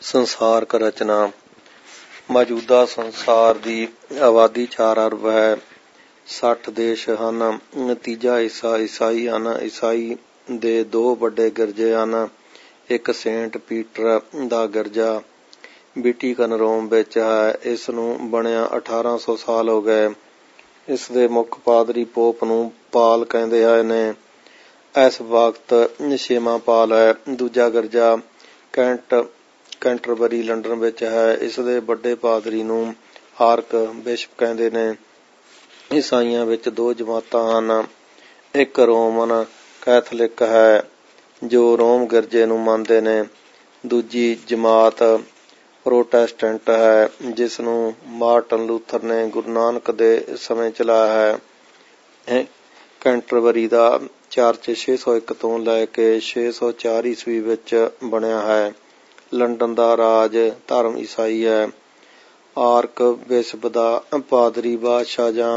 ਸੰਸਾਰਕ ਰਚਨਾ। ਮੌਜੂਦਾ ਸੰਸਾਰ ਦੀ ਆਬਾਦੀ 4 ਅਰਬ ਹੈ। 60 ਦੇਸ਼ ਹਨ। ਤੀਜਾ ਹਿੱਸਾ ਈਸਾਈ ਹਨ। ਈਸਾਈ ਦੇ 2 ਵੱਡੇ ਗਿਰਜੇ ਹਨ। ਇੱਕ ਸੇਂਟ ਪੀਟਰ ਦਾ ਗਿਰਜਾ ਵੈਟੀਕਨ ਰੋਮ ਵਿੱਚ ਹੈ। ਇਸ ਨੂੰ ਬਣਿਆ 1800 ਸਾਲ ਹੋ ਗਏ। ਇਸ ਦੇ ਮੁੱਖ ਪਾਦਰੀ ਪੋਪ ਨੂੰ ਪਾਲ ਕਹਿੰਦੇ ਨੇ। ਇਸ ਵਕਤ 6ਵਾਂ ਪਾਲ ਹੈ। ਦੂਜਾ ਗਿਰਜਾ ਕੈਂਟਰਬਰੀ ਲੰਡਨ ਵਿੱਚ ਹੈ। ਇਸ ਦੇ ਵੱਡੇ ਪਾਦਰੀ ਨੂੰ ਆਰਕ ਬਿਸ਼ਪ ਕਹਿੰਦੇ ਨੇ। ਈਸਾਈਆਂ ਵਿੱਚ 2 ਜਮਾਤਾਂ ਹਨ। ਇੱਕ ਰੋਮਨ ਕੈਥੋਲਿਕ ਹੈ ਜੋ ਰੋਮ ਗਿਰਜੇ ਨੂੰ ਮੰਨਦੇ ਨੇ। ਦੂਜੀ ਜਮਾਤ ਪ੍ਰੋਟੈਸਟੈਂਟ ਹੈ ਜਿਸ ਨੂੰ ਮਾਰਟਨ ਲੂਥਰ ਨੇ ਗੁਰੂ ਨਾਨਕ ਦੇ ਸਮੇਂ ਚਲਾਇਆ ਹੈ। ਕੈਂਟਰਬਰੀ ਦਾ ਚਰਚ 601 ਤੋਂ ਲੈ ਕੇ 604 ਈਸਵੀ ਵਿੱਚ ਬਣਿਆ ਹੈ। ਲੰਡਨ ਦਾ ਰਾਜ ਧਰਮ ਈਸਾਈ ਹੈ। ਆਰਕ ਬਿਸ਼ਪ ਦਾ ਪਾਦਰੀ ਬਾਦਸ਼ਾਹ ਜਾਂ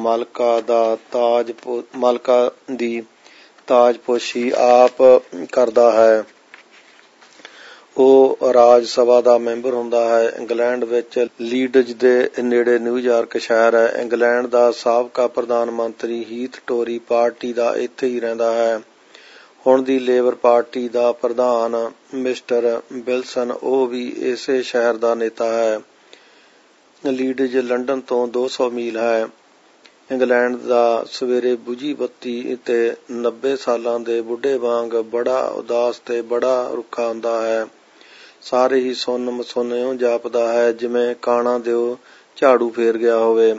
ਮਲਕਾ ਦੀ ਤਾਜਪੋਸ਼ੀ ਆਪ ਕਰਦਾ ਹੈ। ਉਹ ਰਾਜ ਸਭਾ ਦਾ ਮੈਂਬਰ ਹੁੰਦਾ ਹੈ। ਇੰਗਲੈਂਡ ਵਿੱਚ ਲੀਡਜ਼ ਦੇ ਨੇੜੇ ਨਿਊਯਾਰਕ ਸ਼ਹਿਰ ਹੈ। ਇੰਗਲੈਂਡ ਦਾ ਸਾਬਕਾ ਪ੍ਰਧਾਨ ਮੰਤਰੀ ਹੀਥ ਟੋਰੀ ਪਾਰਟੀ ਦਾ ਇੱਥੇ ਹੀ ਰਹਿੰਦਾ ਹੈ। ਹੁਣ ਦੀ ਲੇਬਰ ਪਾਰਟੀ ਦਾ ਪ੍ਰਧਾਨ ਮਿਸਟਰ ਵਿਲਸਨ ਉਹ ਵੀ ਇਸੇ ਸ਼ਹਿਰ ਦਾ ਨੇਤਾ ਹੈ। ਲੀਡਜ਼ ਲੰਡਨ ਤੋਂ 200 ਮੀਲ ਹੈ। ਇੰਗਲੈਂਡ ਦਾ ਸਵੇਰੇ ਬੁਝੀ ਬੱਤੀ ਤੇ 90 ਸਾਲਾਂ ਦੇ ਬੁੱਢੇ ਵਾਂਗ ਬੜਾ ਉਦਾਸ ਤੇ ਬੜਾ ਰੁੱਖਾ ਹੁੰਦਾ ਹੈ। ਸਾਰੇ ਹੀ ਸੁੰਨ ਮਸੁੰਨ ਇਉਂ ਜਾਪਦਾ ਹੈ ਜਿਵੇਂ ਕਾਣਾ ਦਿਓ ਝਾੜੂ ਫੇਰ ਗਿਆ ਹੋਵੇ।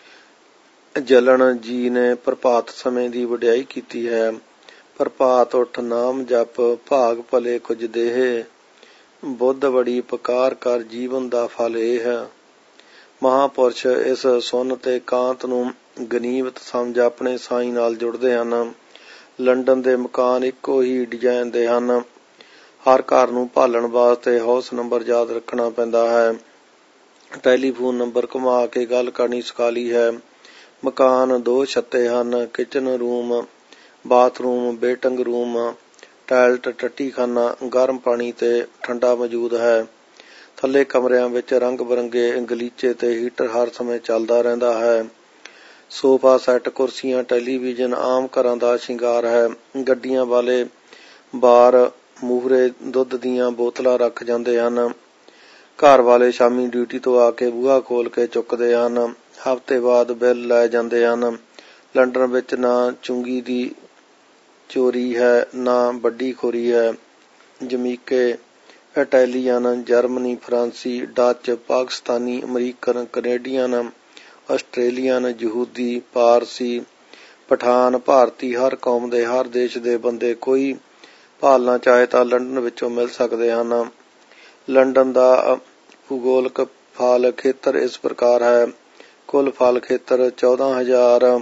ਜਲਣ ਜੀ ਨੇ ਪ੍ਰਭਾਤ ਸਮੇਂ ਦੀ ਵਡਿਆਈ ਕੀਤੀ ਹੈ। ਪ੍ਰਭਾਤ ਉੱਠ ਨਾਮ ਜਪ ਭਾਗ ਭਲੇ ਕੁਝ ਦੇਹ ਬੁੱਧ ਬੜੀ ਪੁਕਾਰ ਕਰ ਜੀਵਨ ਦਾ ਫਲ ਇਹ। ਮਹਾਂਪੁਰਸ਼ ਇਸ ਸੁੰਨ ਤੇ ਕਾਂਤ ਨੂੰ ਗਨੀਮਤ ਸਮਝ ਆਪਣੇ ਸਾਈਂ ਨਾਲ ਜੁੜਦੇ ਹਨ। ਲੰਡਨ ਦੇ ਮਕਾਨ ਇੱਕੋ ਹੀ ਡਿਜ਼ਾਈਨ ਦੇ ਹਨ। ਹਰ ਘਰ ਨੂੰ ਭਾਲਣ ਵਾਸਤੇ ਹਾਊਸ ਨੰਬਰ ਯਾਦ ਰੱਖਣਾ ਪੈਂਦਾ ਹੈ। ਟੈਲੀਫੋਨ ਨੰਬਰ ਘੁਮਾ ਕੇ ਗੱਲ ਕਰਨੀ ਸੁਖਾਲੀ ਹੈ। ਮਕਾਨ 2 ਛੱਤੇ ਹਨ। Kitchen room, bathroom, waiting room, toilet, ਟੱਟੀਖਾਨਾ, ਗਰਮ ਪਾਣੀ ਤੇ ਠੰਡਾ ਮੌਜੂਦ ਹੈ। ਥੱਲੇ ਕਮਰਿਆਂ ਵਿੱਚ ਰੰਗ ਬਿਰੰਗੇ ਗਲੀਚੇ ਤੇ ਹੀਟਰ ਹਰ ਸਮੇਂ ਚੱਲਦਾ ਰਹਿੰਦਾ ਹੈ। ਸੋਫਾ ਸੈੱਟ, ਕੁਰਸੀਆਂ, ਟੈਲੀਵਿਜ਼ਨ ਆਮ ਘਰਾਂ ਦਾ ਸ਼ਿੰਗਾਰ ਹੈ। ਗੱਡੀਆਂ ਵਾਲੇ ਬਾਰ ਮੂਹਰੇ ਦੁੱਧ ਦੀਆਂ ਬੋਤਲਾਂ ਰੱਖ ਜਾਂਦੇ ਹਨ। ਘਰ ਵਾਲੇ ਸ਼ਾਮੀ ਡਿਊਟੀ ਤੋਂ ਆ ਕੇ ਬੂਹਾ ਖੋਲ੍ਹ ਕੇ ਚੁੱਕਦੇ ਹਨ। ਹਫ਼ਤੇ ਬਾਅਦ ਬਿੱਲ ਲੈ ਜਾਂਦੇ ਹਨ। ਲੰਡਨ ਵਿੱਚ ਨਾ ਚੁੰਗੀ ਦੀ ਚੋਰੀ ਹੈ ਨਾ ਵੱਡੀ ਖੋਰੀ ਹੈ। ਜਮੀਕੇ, ਇਟਾਲੀਅਨ, ਜਰਮਨੀ, ਫਰਾਂਸੀ, Dutch, Pakistani, American, Canadian, Australian, ਯਹੂਦੀ, ਪਾਰਸੀ, ਪਠਾਨ, ਭਾਰਤੀ ਹਰ ਕੌਮ ਦੇ ਹਰ ਦੇਸ਼ ਦੇ ਬੰਦੇ ਕੋਈ ਭਾਲਣਾ ਚਾਹੇ ਤਾਂ ਲੰਡਨ ਵਿੱਚੋਂ ਮਿਲ ਸਕਦੇ ਹਨ। ਲੰਡਨ ਦਾ ਭੂਗੋਲਿਕ ਫਲ ਖੇਤਰ ਇਸ ਪ੍ਰਕਾਰ ਹੈ। ਕੁੱਲ ਫਲ ਖੇਤਰ 14,000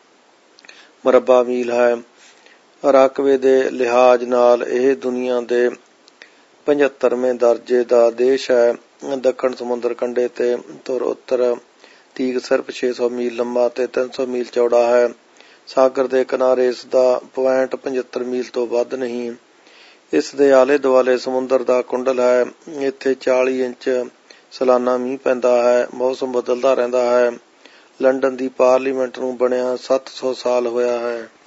ਮੁਰੱਬਾ ਮੀਲ ਹੈ। ਰਕਬੇ ਦੇ ਲਿਹਾਜ਼ ਨਾਲ ਇਹ ਦੁਨੀਆ ਦੇ 75ਵੇਂ ਦਰਜੇ ਦਾ ਦੇਸ਼ ਹੈ। ਦੱਖਣ ਸਮੁੰਦਰ ਕੰਢੇ ਤੇ ਧੁਰ ਉੱਤਰ ਤੀਕ ਸਿਰਫ 600 ਮੀਲ ਲੰਮਾ ਤੇ 300 ਮੀਲ ਚੌੜਾ ਹੈ। ਸਾਗਰ ਦੇ ਕਿਨਾਰੇ ਇਸ ਦਾ 0.75 ਮੀਲ ਤੋਂ ਵੱਧ ਨਹੀਂ। ਇਸ ਦੇ ਆਲੇ ਦੁਆਲੇ ਸਮੁੰਦਰ ਦਾ ਕੁੰਡਲ ਹੈ। ਇੱਥੇ 40 ਇੰਚ ਸਾਲਾਨਾ ਮੀਂਹ ਪੈਂਦਾ ਹੈ। ਮੌਸਮ ਬਦਲਦਾ ਰਹਿੰਦਾ ਹੈ। ਲੰਡਨ ਦੀ ਪਾਰਲੀਮੈਂਟ ਨੂੰ ਬਣਿਆ 700 ਸਾਲ ਹੋਇਆ ਹੈ।